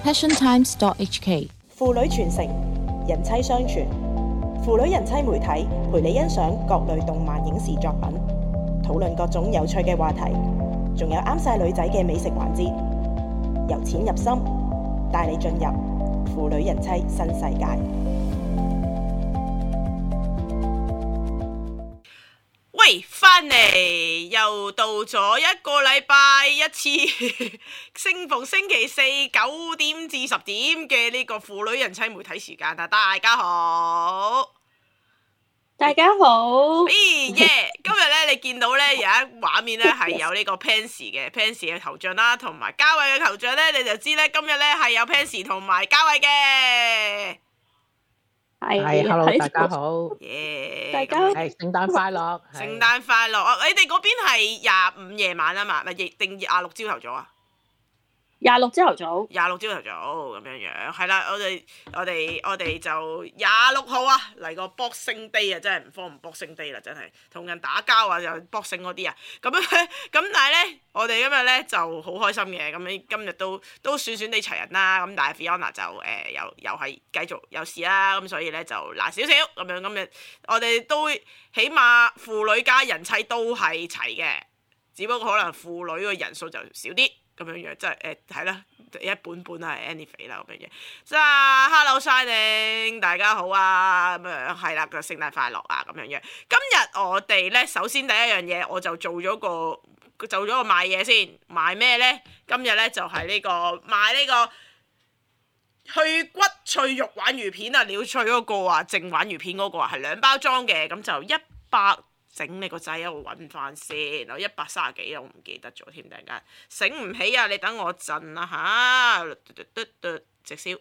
passiontimes.hk。 父女傳承，人妻相傳，父女人妻媒體陪你欣賞各類動漫影視作品，討論各種有趣嘅話題，仲有啱晒女仔嘅美食環節，由淺入深，帶你進入父女人妻新世界。 喂，翻嚟又到咗一個禮拜一次，逢星期四9點至10點嘅呢個父女人妻媒體時間啊！大家好， 大家好。 今日咧你見到咧有一畫面咧係有呢個 Pansy 嘅頭像啦，同埋嘉偉嘅頭像咧，你就知咧今日咧係有 Pansy 同埋嘉偉嘅。 係，hello， 大家好， 大家好， 聖誕快樂， 聖誕快樂啊！你哋嗰邊係25夜晚啊嘛，咪定26朝頭早啊 ？26朝頭早 ，26朝頭早咁樣，係啦，我哋就26號啊嚟個 Boxing Day 啊，真係唔慌唔 Boxing Day 啦，真係同人打交啊，就 Boxing 嗰啲啊，咁但係咧，我哋今日咧就好開心嘅，咁今日都算地齊人啦，咁但係 Fiona 就又係繼續有事啦，咁所以咧就難少少咁樣，今日我哋都起碼父女加人妻都係齊嘅，只不過可能父女嘅人數就少啲。咁樣樣，即係係啦，一本啊 anyway 啦咁樣樣。即係 Hello Shining， 大家好啊，咁樣係啦，個聖誕快樂啊咁樣樣。今日我哋咧，首先第一樣嘢，我就做咗個賣嘢先，賣咩咧？今日咧就係賣呢個去骨脆肉鯇魚片啊，鳥脆嗰個啊，淨鯇魚片嗰個啊，係2包裝嘅，咁就100。整你個掣，我揾翻先，我130幾我唔記得咗添，突然間醒唔起啊！你等我陣啦嚇，直燒，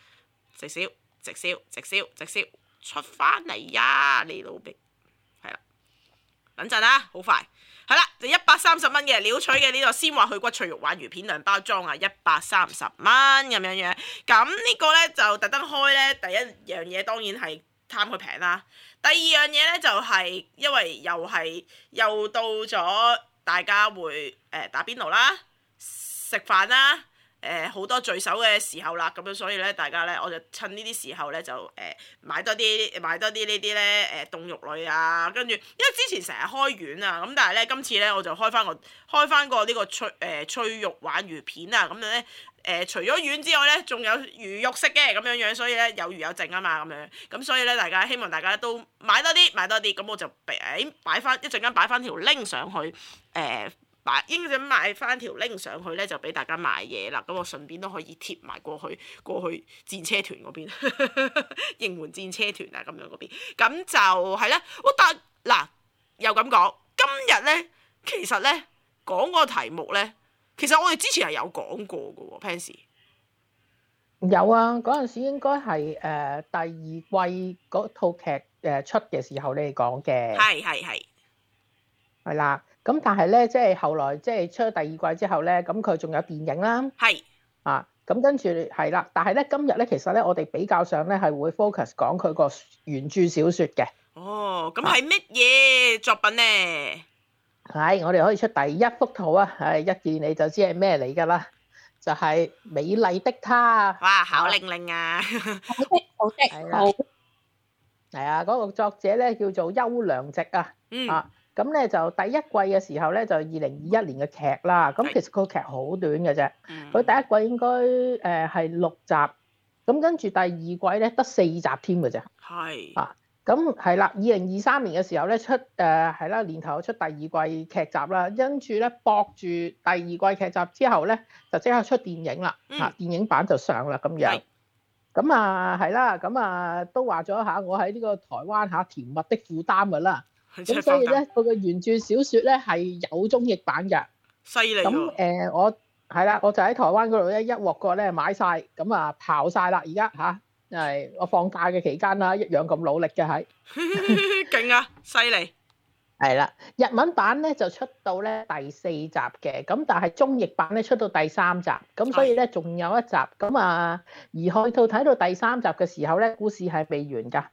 出翻嚟呀！你老味，係啦，等陣啦，好快，係啦，就130蚊嘅鳥取嘅呢個鮮滑去骨脆肉鯇魚片2包裝啊，130蚊咁樣樣。咁呢個咧就特登開咧，第一樣嘢當然係貪佢平啦。第二樣嘢咧就係因為又到咗大家會打邊爐啦、食飯啦、好多聚首嘅時候啦，咁樣所以咧大家咧我就趁呢啲時候咧就買多啲呢啲咧凍肉類啊，跟住因為之前成日開丸啊，咁但係咧今次咧我就開翻個呢個脆肉鯇魚片啊，咁樣咧。除咗丸之外咧，仲有魚肉食嘅咁樣樣，所以咧有魚有剩啊嘛咁樣，咁所以咧希望大家都買多啲，咁我就擺翻一陣間擺翻條 link 上去，應該買翻條 link 上去咧就俾大家買嘢啦，咁我順便都可以貼埋過去戰車團嗰邊，應援戰車團啊咁樣嗰邊，咁就係啦。但嗱又咁講，今日咧其實咧講個題目咧。其實我哋之前係有講過嘅喎 Pansy 有啊，嗰陣時應該係第二季嗰套劇出嘅時候你哋講嘅，係啦。咁但係咧，即係後來即係出咗第二季之後咧，咁佢仲有電影啦，咁跟住係啦。但係咧今日咧，其實咧我哋比較上咧係會 focus 講佢個原著小説嘅。 哦，咁係乜嘢作品咧？ 係，我哋可以出第一幅圖啊！一見你就知係咩嚟㗎啦，就係美麗的她。 哇，考令令啊！ 好的， 係啊，嗰個作者咧叫做邱良植啊。咁咧就第一季嘅時候咧就2021年嘅劇啦。咁其實個劇好短嘅啫。佢第一季應該係6集，咁跟住第二季咧得4集添嘅啫。咁係啦，2023年嘅時候咧出係啦，年頭出第二季劇集啦，跟住咧駁住第二季劇集之後咧就即刻出電影啦，電影版就上啦咁樣。咁啊係啦，咁啊都話咗下我喺呢個台灣甜蜜的負擔㗎啦。咁所以咧佢個原著小説咧係有中譯版嘅。 犀利喎！ 咁我係啦，我就喺台灣嗰度咧一鑊過咧買晒，咁啊刨晒啦而家嚇。係我放假嘅期間啦，一樣咁努力嘅係， 勁啊，犀利！ 係啦，日文版咧就出到咧第4集嘅，咁但係中譯版咧出到第3集，咁所以咧仲有一集，咁啊而去到睇到第3集嘅時候咧，故事係未完㗎。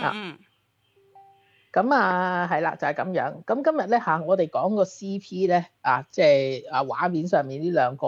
咁啊係啦，就係咁樣。咁今日咧我哋講個 CP 咧即係畫面上面呢兩個咧，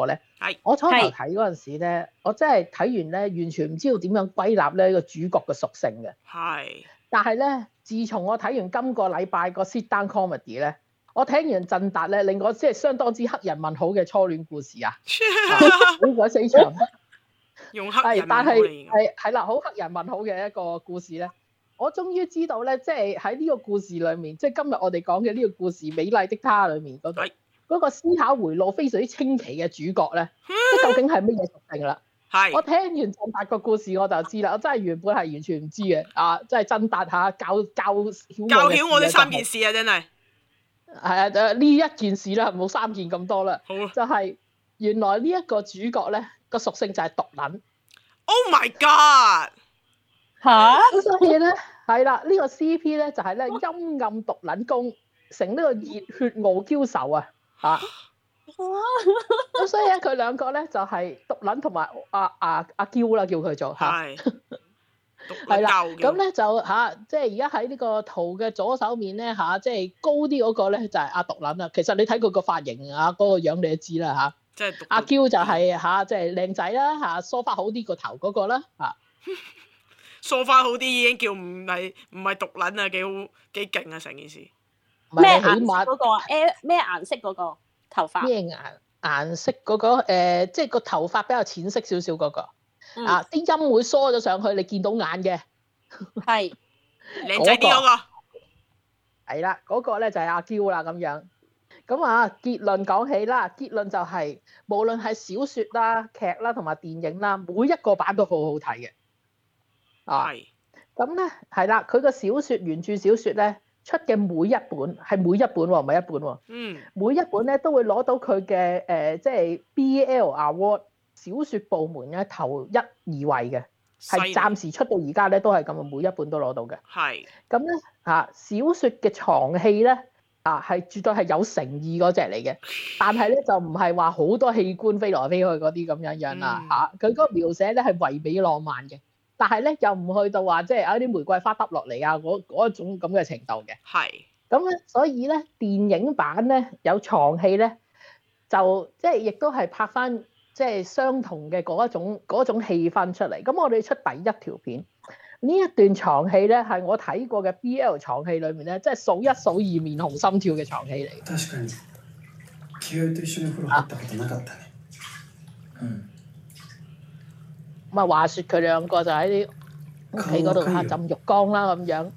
係我初頭睇嗰陣時咧，我真係睇完咧，完全唔知道點樣歸納咧個主角嘅屬性嘅。 係。 但係咧，自從我睇完今個禮拜個 sit down comedy 咧，我睇完振達咧，令我即係相當之黑人問號嘅初戀故事啊！呢個死場用黑人問號但係嚟係啦，好黑人問號嘅一個故事咧。我終於知道咧，即係喺呢個故事裏面，即係今日我哋講嘅呢個故事《美麗的她》裏面嗰個思考回路非常之清奇嘅主角咧，即係究竟係乜嘢屬性啦？我聽完振達個故事我就知啦，我真係原本係完全唔知嘅啊！真係振達下教曉我呢3件事啊，真係係啊！呢一件事啦，冇3件咁多啦，就係原來呢一個主角咧個屬性就係毒撚。 Oh my god！ 嚇！ 所以咧係啦，呢個 CP 咧就係咧陰暗毒撚攻成呢個熱血傲嬌仇啊！嚇！咁所以咧，佢兩個咧就係毒撚同埋阿嬌啦，叫佢做嚇。係啦，咁咧就即係而家喺呢個圖嘅左手面咧即係高啲嗰個咧就係阿毒撚啦。其實你睇佢個髮型嗰個樣你都知啦嚇。 即係阿嬌就係即係靚仔啦梳化好啲個頭嗰個啦嚇。 梳化好啲已經叫唔係毒撚啊，幾勁啊成件事。 咩顏色嗰個啊？咩顏色嗰個頭髮？ 咩顏色嗰個？即係個頭髮比較淺色少少嗰個。啲陰會梳咗上去，你見到眼嘅。 係。 靚仔啲嗰個。 係啦，嗰個咧就係阿嬌啦咁樣。咁結論講起啦，結論就係無論係小説啦、劇啦同埋電影啦，每一個版都好好睇嘅。係。咁咧係啦，佢個小説原著小説咧。出嘅每一本係每一本喎，唔係一本喎。每一本咧都會攞到佢嘅即係 BL Award 小説部門嘅頭1、2位嘅，係暫時出到而家咧都係咁啊，每一本都攞到嘅。係。咁咧小説嘅床戲咧係絕對係有誠意嗰隻嚟嘅，但係咧就唔係話好多器官飛來飛去嗰啲咁樣啦佢嗰個描寫咧係唯美浪漫嘅。但係咧，又唔去到話即係有啲玫瑰花耷落嚟嗰種咁嘅程度嘅。係。咁咧，所以咧，電影版咧有床戲咧，就即係亦都係拍翻即係相同嘅嗰種氣氛出嚟。咁我哋出第一條片，呢一段床戲咧係我睇過嘅 BL 床戲裏面咧，即係數1數2面紅心跳嘅床戲嚟。確かに。気合と一緒に風呂入ったことなかったね。咁話説佢兩個就喺啲屋企嗰度浸浴缸啦咁樣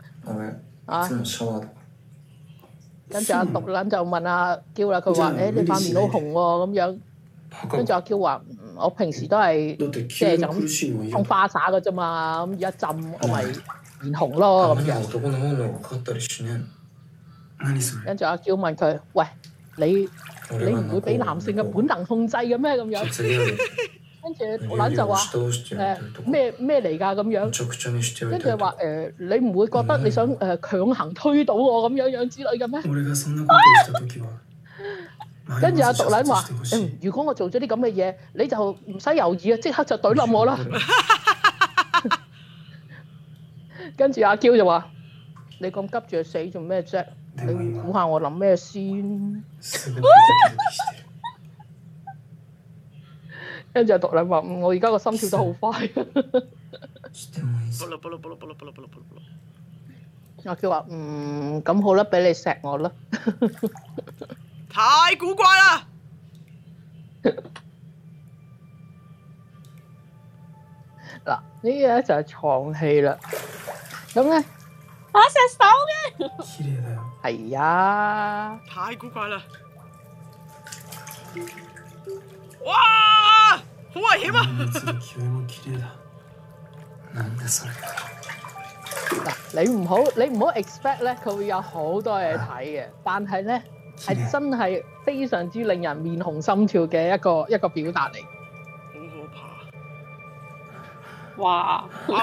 跟住阿毒撚就問阿嬌啦，佢話：你塊面好紅喎咁樣。跟住阿嬌話：我平時都係即係就咁沖花灑嘅啫嘛，咁而家浸我咪面紅咯咁樣。跟住阿嬌問佢：喂，你唔會俾男性嘅本能控制嘅咩咁樣？跟住毒撚就話咩嚟㗎咁樣，跟住話你唔會覺得你想強行推倒我咁樣之類嘅咩？跟住阿毒撚話如果我做咗啲咁嘅嘢，你就唔使猶豫啊，即刻就懟冧我啦。跟住阿嬌就話：你咁急住死做咩啫？你估下我諗咩先？跟住阿毒撚話：我而家個心跳得好快。阿嬌話：咁好啦，俾你錫我啦。 太古怪啦！ 嗱，呢個咧就係床戲啦。咁咧， 隻手嘅。 係啊。 太古怪啦！哇！好危險啊！ 嗱，你唔好 expect 咧，佢會有好多嘢睇嘅，但係咧係真係非常之令人面紅心跳嘅一個表達嚟。 好可怕！ 哇！ 哇！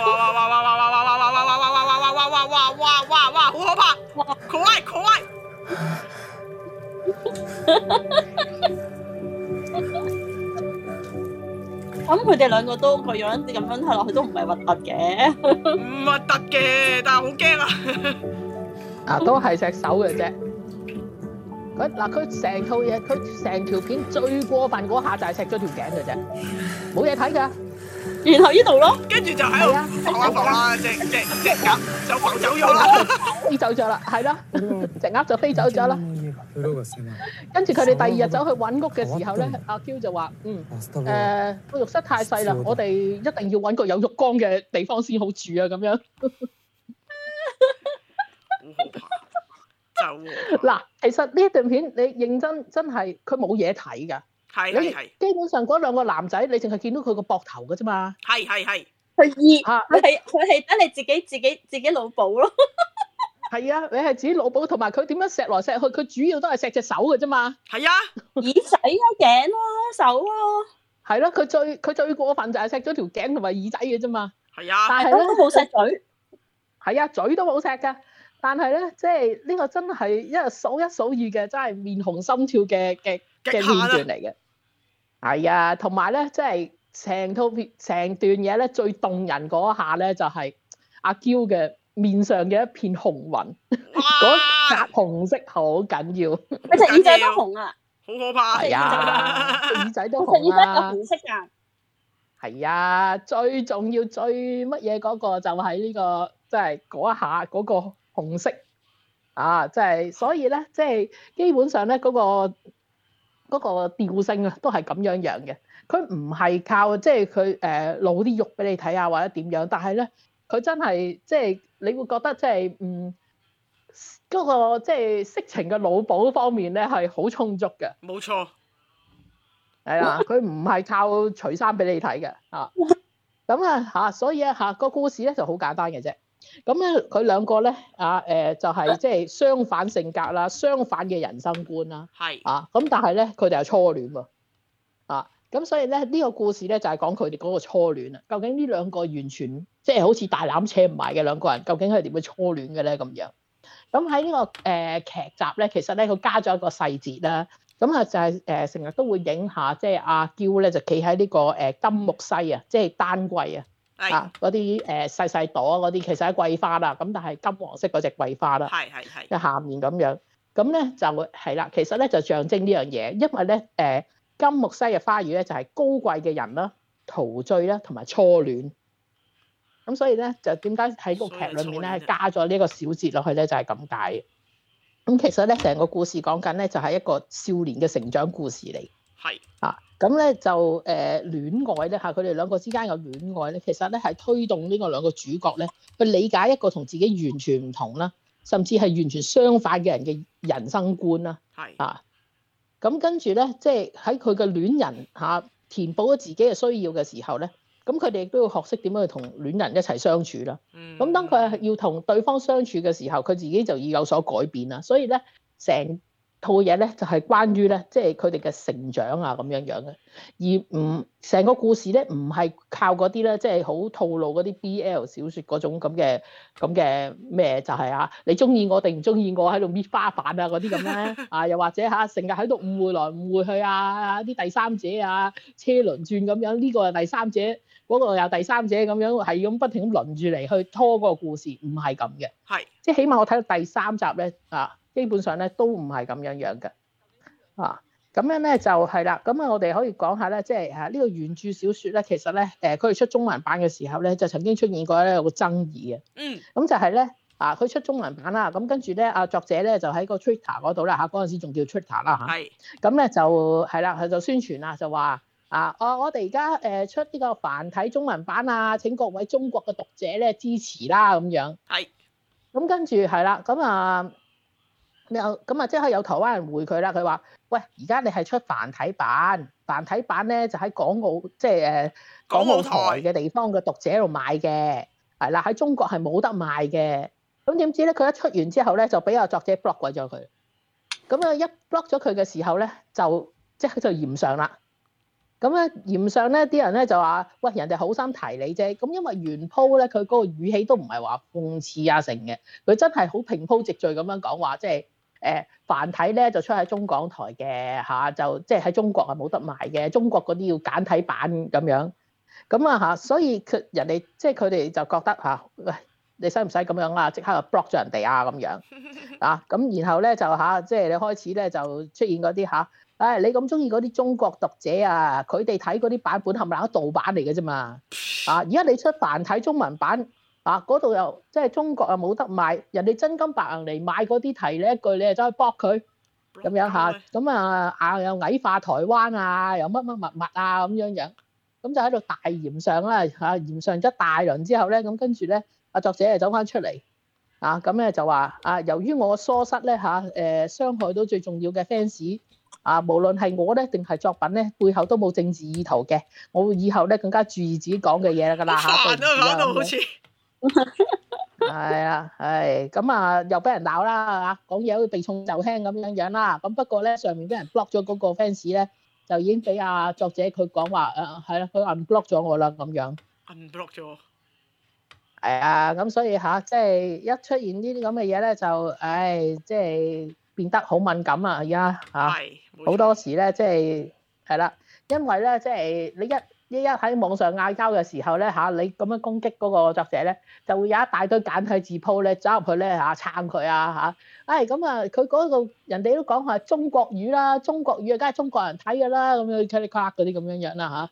好可怕！怖い！ 咁佢哋兩個都個樣咁樣睇落去都唔係核突嘅， 唔核突嘅，但係好驚啊！ 都係隻手嘅啫。 佢成套嘢，佢成條片最過分嗰下就係錫咗條頸嘅啫，冇嘢睇㗎。 然後呢度咯， 跟住就喺度浮下浮下，隻鴨就浮走咗啦， 飛走咗啦，係啦，隻鴨就飛走咗啦。跟住佢哋第二日走去揾屋嘅時候咧，阿 Q 就話：個浴室太細啦，我哋一定要揾個有浴缸嘅地方先好住啊！咁樣。嗱，其實呢一段片你認真係佢冇嘢睇㗎。 係基本上嗰兩個男仔，你淨係見到佢個膊頭㗎啫嘛。 係佢係等你自己腦補咯。 係啊，你係自己腦補，同埋佢點樣錫來錫去，佢主要都係錫隻手㗎啫嘛。 係啊， 耳仔啊、頸啊、手啊。 係咯，佢最過分就係錫咗條頸同埋耳仔嘅啫嘛。 係啊， 但係咧都冇錫嘴。 係啊，嘴都冇錫㗎。但係咧，即係呢個真係一數二嘅，真係面紅心跳嘅片段嚟嘅。係啊，同埋咧，即係成段嘢咧，最動人嗰下咧，就係阿嬌嘅面上嘅一片紅暈，嗰笪紅色好緊要。 佢隻耳仔都紅啊！ 好可怕。 係啊，耳仔都紅啊！ 佢耳仔有紅色㗎。 係啊，最重要最乜嘢嗰個就係呢個，即係嗰一下嗰個紅色啊！即係所以咧，即係基本上咧嗰個調性啊，都係咁樣嘅。佢唔係靠即係佢露啲肉俾你睇啊，或者點樣，但係咧佢真係即係你會覺得即係嗰個即係色情嘅腦補方面咧係好充足嘅。 冇錯。 係啦，佢唔係靠除衫俾你睇嘅啊。咁啊所以咧個故事咧就好簡單嘅啫。咁咧佢兩個咧就係即係相反性格啦，相反嘅人生觀啦。 係咁但係咧佢哋係初戀喎。咁所以咧呢個故事咧就係講佢哋嗰個初戀啦。究竟呢兩個完全即係好似大纜扯唔埋嘅兩個人，究竟係點樣初戀嘅咧咁樣？咁喺呢個劇集咧，其實咧佢加咗一個細節啦。咁就係成日都會影下，即係阿嬌咧就企喺呢個金木犀啊，即係丹桂啊，嗰啲細細朵嗰啲，其實係桂花啦。咁但係金黃色嗰隻桂花啦，喺下面咁樣。咁咧就係啦，其實咧就象徵呢樣嘢，因為咧金木犀嘅花語咧就係高貴嘅人啦、陶醉啦同埋初戀。咁所以咧就點解喺個劇裏面咧加咗呢個小節落去咧，就係咁解。咁其實咧，成個故事講緊咧，就係一個少年嘅成長故事嚟。 係咁咧就戀愛咧佢哋兩個之間嘅戀愛咧，其實咧係推動呢個兩個主角咧去理解一個同自己完全唔同啦，甚至係完全相反嘅人嘅人生觀啦。係咁跟住咧，即係喺佢嘅戀人填補咗自己嘅需要嘅時候咧。咁佢哋亦都要學識點樣去同戀人一齊相處啦。咁當佢要同對方相處嘅時候，佢自己就要有所改變啦。所以咧，成套嘢咧就係關於咧，即係佢哋嘅成長啊咁樣嘅。而成個故事咧唔係靠嗰啲咧，即係好套路嗰啲 BL 小説嗰種咁嘅咩，就係你中意我定唔中意我喺度搣花瓣啊嗰啲咁咧又或者成日喺度誤會來誤會去啲第三者車輪轉咁樣，呢個係第三者。嗰個又第三者咁樣，係咁不停咁輪住嚟去拖嗰個故事，唔係咁嘅。係，即係起碼我睇到第三集咧，基本上咧都唔係咁樣嘅。咁樣咧就係啦。咁我哋可以講下咧，即係呢個原著小説咧，其實咧佢哋出中文版嘅時候咧，就曾經出現過咧有個爭議嘅。咁就係咧佢出中文版啦，咁跟住咧作者咧就喺個 Twitter 嗰度啦嗰陣時仲叫 Twitter 啦係。咁咧就係啦，佢就宣傳啦，就話。我哋而家出呢個繁體中文版請各位中國嘅讀者咧支持啦咁樣。係。咁跟住係啦，咁即係有台灣人回佢啦，佢話：喂，而家你係出繁體版，繁體版咧就喺港澳即係港澳台嘅地方嘅讀者度買嘅，係啦，喺中國係冇得賣嘅。咁點知咧，佢一出完之後咧，就俾個作者 block 鬼咗佢。咁一 block 咗佢嘅時候咧，就嫌上啦。咁咧嫌上咧，啲人咧就話：喂，人哋好心提你啫。咁因為原鋪咧，佢嗰個語氣都唔係話諷刺成嘅，佢真係好平鋪直敘咁樣講話，即係繁體咧就出喺中港台嘅就即係喺中國係冇得賣嘅，中國嗰啲要簡體版咁樣。咁所以人哋即係佢哋就覺得喂， 你使唔使咁樣啊？即刻就 block 咗人哋啊咁樣啊，咁然後咧就即係你開始咧就出現嗰啲你咁中意嗰啲中國讀者啊，佢哋睇嗰啲版本係咪都盜版嚟嘅啫嘛？而家你出繁體中文版嗰度又即係中國又冇得賣，人哋真金白銀嚟買嗰啲題呢一句，你就走去 block 佢咁樣咁又矮化台灣啊，又乜乜啊咁樣，咁就喺度大嫌上啦嫌上一大輪之後咧，咁跟住咧作者就走翻出嚟咁咧就話由於我疏失咧傷害到最重要嘅 fans。無論係我咧定係作品咧，背後都冇政治意圖嘅。我會以後咧更加注意自己講嘅嘢㗎啦嚇。 講到好似係啊，咁又俾人鬧啦講嘢好似避重就輕咁樣啦。咁不過咧上面俾人 block 咗嗰個 fans 咧，就已經俾作者佢講話係啦，佢 unblock 咗我啦咁樣。 unblock 咗。 係啊，咁所以即係一出現呢啲咁嘅嘢咧，就即係。變得好敏感啊！而家好多時咧，即係啦，因為咧，即係你一喺網上嗌交嘅時候咧你咁樣攻擊嗰個作者咧，就會有一大堆簡體字鋪咧走入去咧撐佢佢嗰個人哋都講係中國語啦，中國語梗係中國人睇㗎啦，咁樣 click click 嗰啲咁樣啦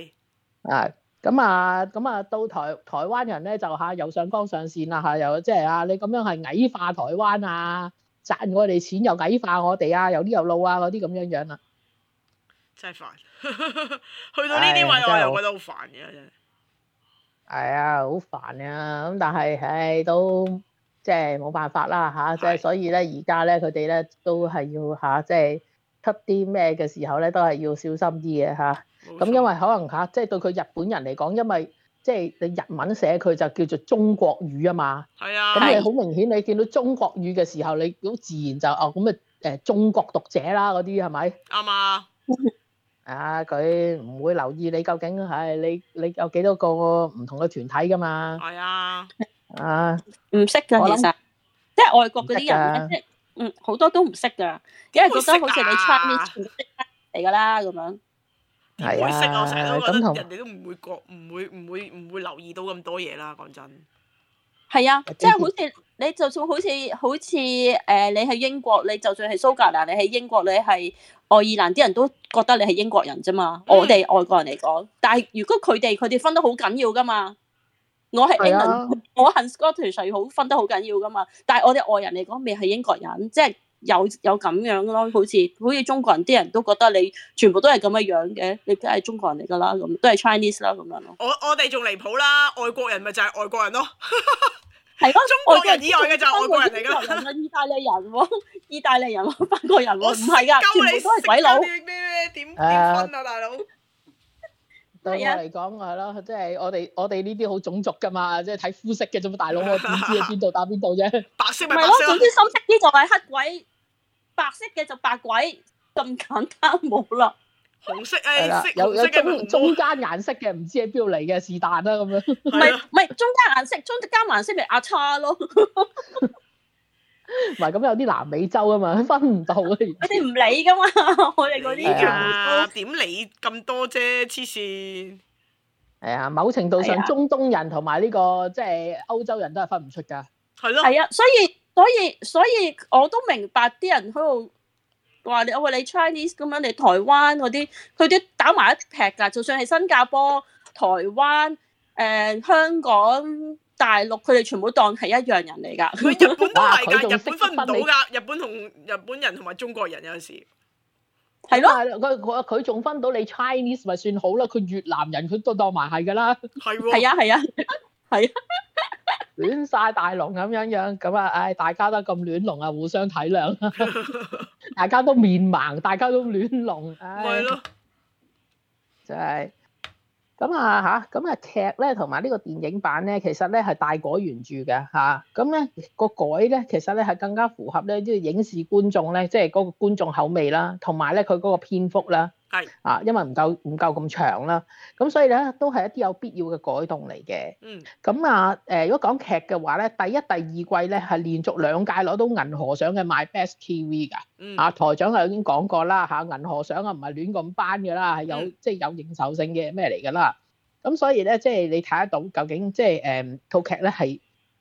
咁到台灣人咧就又上綱上線啦又即係你咁樣係矮化台灣賺我哋錢又矮化我哋有啲有路嗰啲咁樣啦， 真係煩。去到呢啲位我又覺得好煩嘅真係。 係好煩啊！咁但係都即係冇辦法啦即係所以咧而家咧佢哋咧都係要即係出啲咩嘅時候咧都係要小心啲嘅咁因為可能即係對佢日本人嚟講，因為即係你日文寫佢就叫做中國語啊嘛，咁你好明顯你見到中國語嘅時候，你好自然就咁中國讀者啦嗰啲係咪？ 啱啊！ 佢唔會留意你究竟你有幾多個唔同嘅團體噶嘛？ 係啊， 唔識㗎其實，即係外國嗰啲人咧，即係好多都唔識㗎，因為覺得好似你 Chinese 全識嚟㗎啦咁樣。 點會識我成日都覺得人哋都唔會留意到咁多嘢啦，講真。 係啊，即係好似你就算好似你喺英國，你就算係蘇格蘭，你喺英國，你係愛爾蘭，啲人都覺得你係英國人啫嘛。我哋外國人嚟講，但係如果佢哋分得好緊要噶嘛。我係 England，我係 Scottish 係好分得好緊要噶嘛。但係我哋外人嚟講，未係英國人，即係有咁樣咯。好似中國人啲人都覺得你全部都係咁嘅樣嘅，你梗係中國人嚟噶啦，咁都係 Chinese 啦咁樣咯。 我哋仲離譜啦，外國人咪就係外國人咯。 係咯， 中國人以外嘅就係外國人嚟㗎啦。 意大利人喎，意大利人喎，法國人喎，唔係㗎，全部都係鬼佬。 咩點分啊，大佬？ 對我嚟講係咯，即係我哋呢啲好種族㗎嘛，即係睇膚色嘅啫嘛，大佬我點知邊度打邊度啫？ 白色咪白色，總之深色啲就係黑鬼，白色嘅就白鬼，咁簡單冇啦。 紅色有中間顏色嘅，唔知喺邊度嚟嘅，是但啦咁樣。 唔係中間顏色，中間顏色咪阿叉咯。 唔係咁有啲南美洲啊嘛，分唔到嘅。 佢哋唔理噶嘛，我哋嗰啲點理咁多啫？黐線。 係啊，某程度上中東人同埋呢個即係歐洲人都係分唔出㗎。 係咯。 係啊，所以我都明白啲人喺度話你Chinese 咁樣，你台灣嗰啲佢啲打埋一劈㗎。就算係新加坡、台灣、香港、大陸，佢哋全部當係一樣人嚟㗎。 佢日本都係㗎，日本分唔到㗎。日本同日本人同埋中國人有陣時係咯。 佢仲分到你 Chinese 咪算好啦，佢越南人佢都當埋係㗎啦。 係喎。 係啊。 亂晒大龍咁樣咁啊！大家都咁亂龍啊，互相體諒。大家都面盲，大家都亂龍。 係咯。 就係。咁劇咧同埋呢個電影版咧，其實咧係大改原著嘅咁咧個改咧，其實咧係更加符合咧啲影視觀眾咧，即係嗰個觀眾口味啦，同埋咧佢嗰個篇幅啦，因為唔夠咁長啦，咁所以咧都係一啲有必要嘅改動嚟嘅。咁如果講劇嘅話咧，第一、第二季咧係連續2屆攞到銀河獎嘅 My Best TV 㗎。台長係已經講過啦銀河獎唔係亂咁頒㗎啦，係有即係有認受性嘅咩嚟㗎啦。咁所以咧，即係你睇得到究竟即係套劇咧係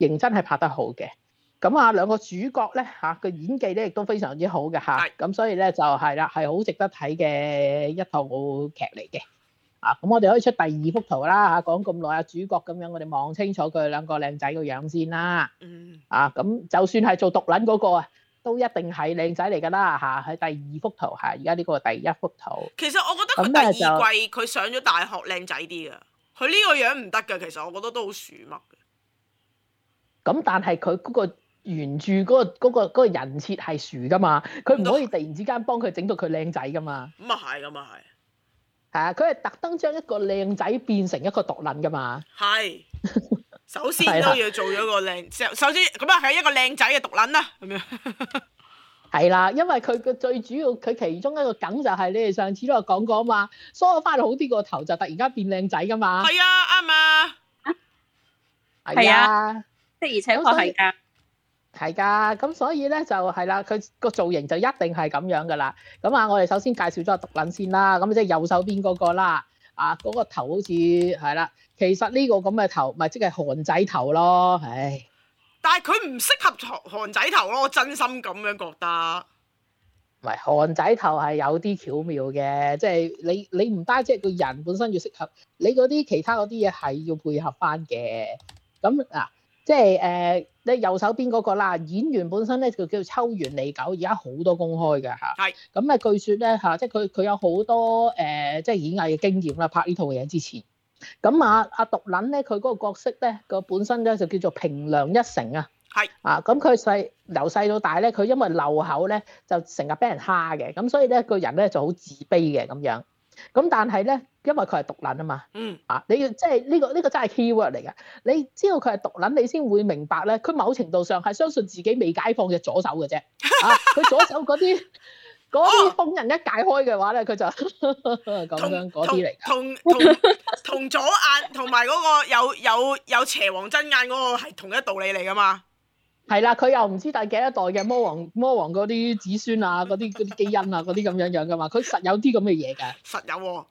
認真係拍得好嘅。咁啊，兩個主角咧嚇個演技咧亦都非常之好嘅嚇，咁所以咧就係啦，係好值得睇嘅一套劇嚟嘅。啊，咁我哋可以出第二幅圖啦嚇，講咁耐啊，主角咁樣，我哋望清楚佢兩個靚仔個樣先啦。啊，咁就算係做毒撚嗰個啊，都一定係靚仔嚟㗎啦嚇。喺第二幅圖嚇，而家呢個第一幅圖。 其實我覺得佢第二季佢上咗大學靚仔啲㗎，佢呢個樣唔得㗎。其實我覺得都好鼠麥嘅。咁但係佢嗰個原著嗰個人設係樹㗎嘛，佢唔可以突然之間幫佢整到佢靚仔㗎嘛。 咁啊係，咁啊係。 係啊，佢係特登將一個靚仔變成一個毒撚㗎嘛。 係，首先都要做咗個靚，首先咁啊係一個靚仔嘅毒撚啦，咁樣。係啦，因為佢嘅最主要，佢其中一個梗就係你哋上次都有講過啊嘛，梳翻好啲個頭就突然間變靚仔㗎嘛。 係啊，啱啊。 係啊， 的而且確係㗎。 係㗎，咁所以咧就係啦，佢個造型就一定係咁樣㗎啦。咁啊，我哋首先介紹咗個毒撚先啦，咁即係右手邊嗰個啦。啊，嗰個頭好似係啦，其實呢個咁嘅頭咪即係韓仔頭咯，唉。 但係佢唔適合韓仔頭咯，我真心咁樣覺得。 唔係韓仔頭係有啲巧妙嘅，即係你唔單止係個人本身要適合，你嗰啲其他嗰啲嘢係要配合翻嘅。咁嗱。即係你右手邊嗰個啦，演員本身咧就叫秋元利久，而家好多公開嘅嚇。係。咁據說咧嚇，即係佢有好多即係演藝嘅經驗啦，拍呢套嘢之前。咁阿毒撚咧，佢嗰個角色咧個本身咧就叫做平良一成啊。係。啊，咁佢由細到大咧，佢因為漏口咧，就成日俾人蝦嘅，咁所以咧個人咧就好自卑嘅咁樣。咁但係咧，因為佢係毒撚啊嘛，你要即係呢個真係 keyword 嚟嘅。你知道佢係毒撚，你先會明白咧。佢某程度上係相信自己未解放嘅左手嘅啫。佢左手嗰啲封印一解開嘅話咧，佢就咁樣嗰啲嚟。 同左眼同埋嗰個有邪王真眼嗰個係同一道理嚟噶嘛？ 係啦，佢又唔知第幾一代嘅魔王嗰啲子孫啊，嗰啲基因啊，嗰啲咁樣噶嘛，佢實有啲咁嘅嘢㗎。 實有喎。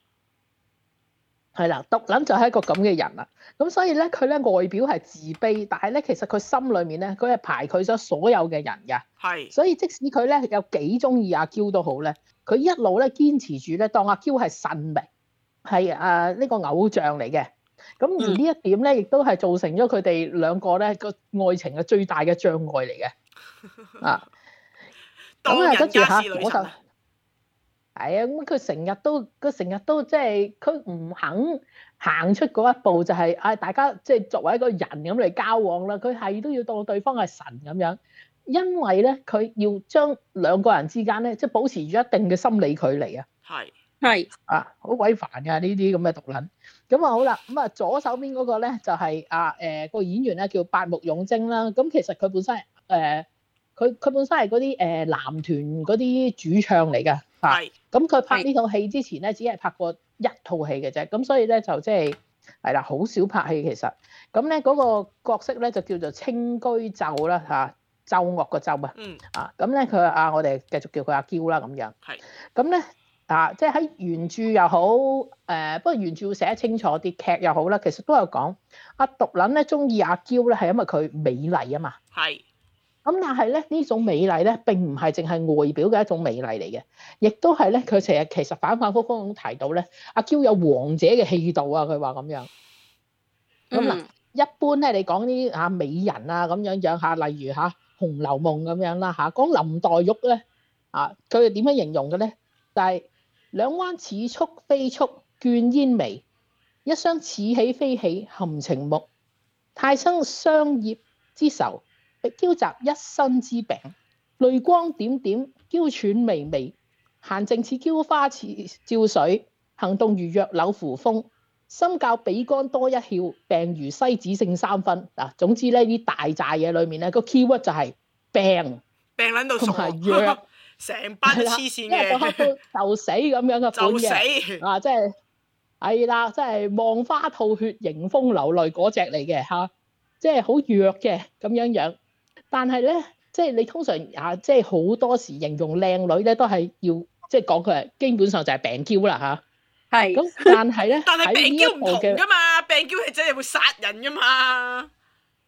係啦，毒撚就係一個咁嘅人啦。咁所以咧，佢咧外表係自卑，但係咧其實佢心裏面咧，佢係排拒咗所有嘅人㗎。係。所以即使佢咧有幾中意阿嬌都好咧，佢一路咧堅持住咧，當阿嬌係神明，係呢個偶像嚟嘅。咁而呢一點咧，亦都係造成咗佢哋兩個咧個愛情嘅最大嘅障礙嚟嘅。啊，咁啊跟住嚇，我就係啊，咁佢成日都即係佢唔肯行出嗰一步，就係大家即係作為一個人咁嚟交往啦。佢係都要當對方係神咁樣，因為咧佢要將兩個人之間咧即係保持住一定嘅心理距離啊。係啊，好鬼煩㗎呢啲咁嘅毒撚。咁啊好啦，咁啊左手邊嗰個咧就係個演員咧叫八木勇征啦。咁其實佢本身係佢本身係嗰啲男團嗰啲主唱嚟㗎。係。咁佢拍呢套戲之前咧，只係拍過一套戲嘅啫。咁所以咧就即係啦，好少拍戲其實。咁咧嗰個角色咧就叫做清居奏啦嚇，奏樂個奏啊。咁咧佢我哋繼續叫佢阿嬌啦咁樣。係。咁咧。即係喺原著又好，不過原著會寫得清楚啲，劇又好啦，其實都有講阿毒撚咧中意阿嬌咧，係因為佢美麗啊嘛。係。咁但係咧呢種美麗咧並唔係淨係外表嘅一種美麗嚟嘅，亦都係咧佢成日其實反反覆覆咁提到咧，阿嬌有王者嘅氣度啊，佢話咁樣。咁嗱，一般咧你講啲美人啊咁樣樣嚇，例如《紅樓夢》咁樣啦嚇，講林黛玉咧佢係點樣形容嘅咧？就係兩彎似蹙非蹙倦煙眉，一雙似喜非喜含情目。太生雙葉之愁，嬌集一身之病。淚光點點，嬌喘微微。閒靜似嬌花照水，行動如弱柳扶風。心較比干多一竅，病如西子勝三分。嗱，總之咧啲大扎嘢裏面咧個 keyword 就係病撚到傻， 弱。 成班黐線嘅， 一個刻都就死咁樣嘅款嘅，即係係啦，即係望花吐血、迎風流淚嗰隻嚟嘅嚇，即係好弱嘅咁樣樣。但係咧，即係你通常即係好多時形容靚女咧，都係要即係講佢係基本上就係病嬌啦嚇。係。咁但係咧， 但係病嬌唔同㗎嘛，病嬌係真係會殺人㗎嘛。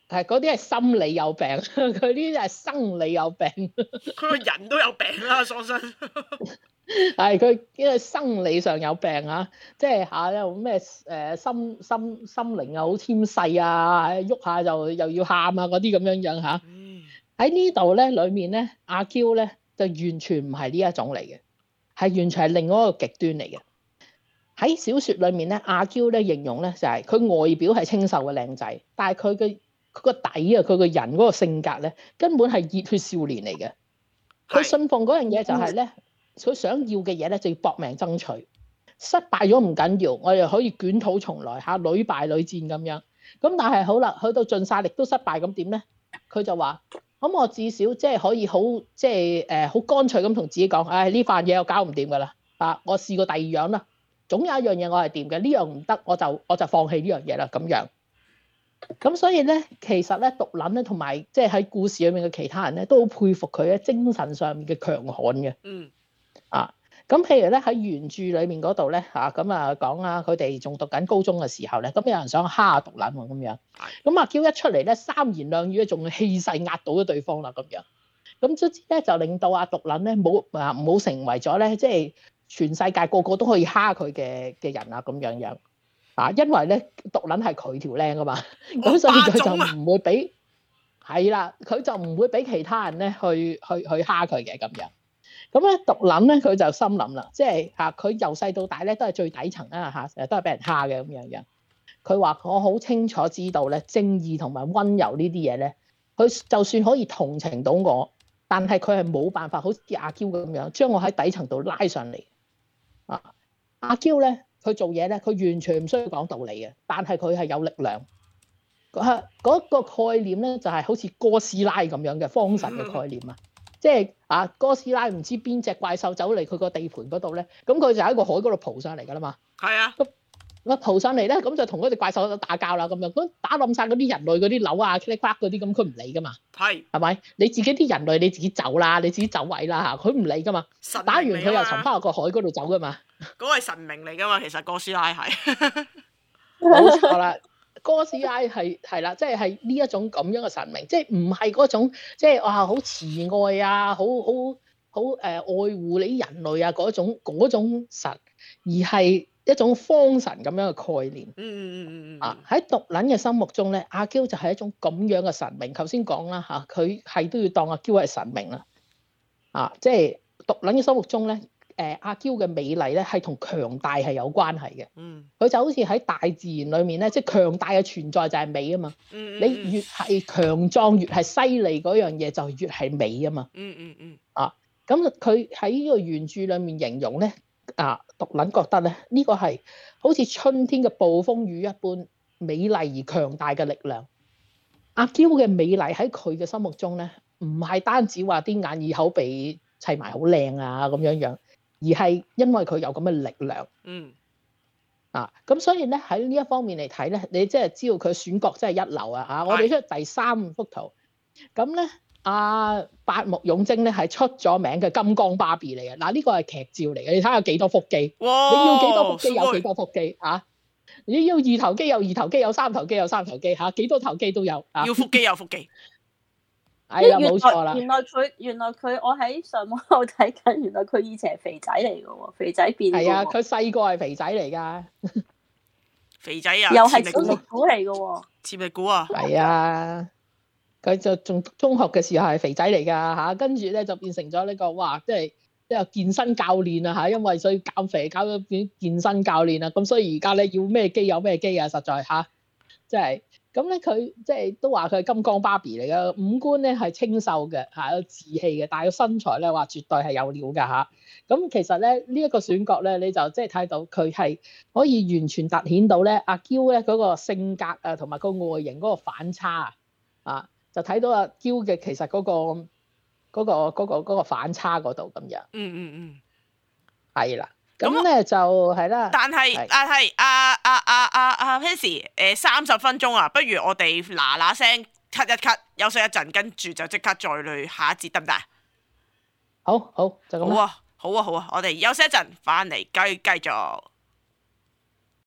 係嗰啲係心理有病，佢呢啲係生理有病。 佢個人都有病啦，喪生。 係佢因為生理上有病啊，即係嚇有咩心靈啊好纖細啊，喐下就又要喊啊嗰啲咁樣嚇。喺呢度咧裏面咧，阿嬌咧就完全唔係呢一種嚟嘅，係完全係另外一個極端嚟嘅。喺小説裏面咧，阿嬌咧形容咧就係佢外表係清秀嘅靚仔，但係佢個底啊，佢個人嗰個性格咧根本係熱血少年嚟嘅。佢信奉嗰樣嘢就係咧，佢想要嘅嘢咧就要搏命爭取，失敗咗唔緊要，我哋可以捲土重來嚇，屢敗屢戰咁樣。咁但係好啦，去到盡晒力都失敗，咁點咧？佢就話：咁我至少即係可以好即係好乾脆咁同自己講，唉呢份嘢我搞唔掂㗎啦，我試過第二樣啦。總有一樣嘢我係掂嘅，呢樣唔得我就放棄呢樣嘢啦咁樣。咁所以咧，其實咧毒撚咧同埋即係喺故事裏面嘅其他人咧，都好佩服佢喺精神上面嘅強悍嘅。咁譬如咧喺原著裏面嗰度咧咁講啦，佢哋仲讀緊高中嘅時候咧，咁有人想蝦毒撚喎咁樣。咁阿嬌一出嚟咧，三言兩語咧，仲氣勢壓倒咗對方啦咁樣。咁卒之咧就令到阿毒撚咧冇成為咗咧即係。全世界個個都可以蝦佢嘅人啊，咁樣因為咧毒撚係佢條靚啊嘛，咁所以佢就唔會俾係啦，佢就唔會俾其他人咧去蝦佢嘅咁樣。咁咧毒撚咧佢就心諗啦，即係佢由細到大咧都係最底層啊成日都係俾人蝦嘅咁樣。佢話我好清楚知道咧正義同埋溫柔呢啲嘢咧，佢就算可以同情到我，但係佢係冇辦法好似阿嬌咁樣將我喺底層度拉上嚟。阿嬌咧，佢做嘢咧，佢完全唔需要講道理嘅，但係佢係有力量。嗰個概念咧，就係好似哥斯拉咁樣嘅方神嘅概念啊！即係哥斯拉唔知邊隻怪獸走嚟佢個地盤嗰度咧，咁佢就喺個海嗰度蒲上嚟㗎啦嘛。係啊。咁蒲上嚟咧，咁就同嗰隻怪獸打交啦咁樣，咁打冧晒嗰啲人類嗰啲樓啊、click clack 嗰啲，咁佢唔理㗎嘛。係咪？你自己啲人類你自己走啦，你自己走位啦佢唔理㗎嘛。打完佢又沉翻落個海嗰度走㗎嘛。 嗰個係神明嚟㗎嘛，其實哥斯拉係。 冇錯啦，哥斯拉係啦，即係呢一種咁樣嘅神明，即係唔係嗰種即係好慈愛啊，好愛護你啲人類啊嗰種神，而係一種方神咁樣嘅概念。喺毒撚嘅心目中咧，阿嬌就係一種咁樣嘅神明。頭先講啦佢係都要當阿嬌係神明啦。即係毒撚嘅心目中咧。阿嬌嘅美麗咧係同強大係有關係嘅。佢就好似喺大自然裏面咧，即係強大嘅存在就係美啊嘛。你越係強壯越係犀利嗰樣嘢就越係美啊嘛。咁佢喺呢個原著裏面形容咧，毒撚覺得咧呢個係好似春天嘅暴風雨一般美麗而強大嘅力量。阿嬌嘅美麗喺佢嘅心目中咧，唔係單止話啲眼耳口鼻砌埋好靚啊咁樣。而係因為佢有咁嘅力量，咁所以咧喺呢一方面嚟睇咧，你即係知道佢選角真係一流啊！我哋出第3幅圖，咁咧八木勇征咧係出咗名嘅金剛芭比嚟嘅。嗱呢個係劇照嚟嘅，你睇下幾多腹肌，你要幾多腹肌有幾多腹肌你要2頭肌有2頭肌，有3頭肌有3頭肌幾多頭肌都有要腹肌有腹肌。 係啦，冇錯啦。 原來佢，我喺上網度睇緊，原來佢以前係肥仔嚟嘅喎，肥仔變。 係啊，佢細個係肥仔嚟㗎。 肥仔啊， 又係小食股嚟嘅喎。 潛力股啊。 係啊，佢就仲中學嘅時候係肥仔嚟㗎跟住咧就變成咗呢個哇，即係健身教練啊因為所以減肥搞到變健身教練啊，咁所以而家咧要咩肌有咩肌啊，實在即係。咁咧佢即係都話佢係金剛芭比嚟嘅，五官咧係清秀嘅有志氣嘅，但係個身材咧話絕對係有料㗎咁其實咧呢一個選角咧，你就即係睇到佢係可以完全突顯到咧阿嬌咧嗰個性格同埋個外形嗰個反差就睇到阿嬌嘅其實嗰個反差嗰度咁樣。係啦。咁咧就係啦， 但係Pansy 30分鐘啊，不如我哋嗱聲 cut 一 cut， 休息一陣，跟住就即刻再嚟下一節得唔得？ 好就咁。 好啊，我哋休息一陣，翻嚟繼續。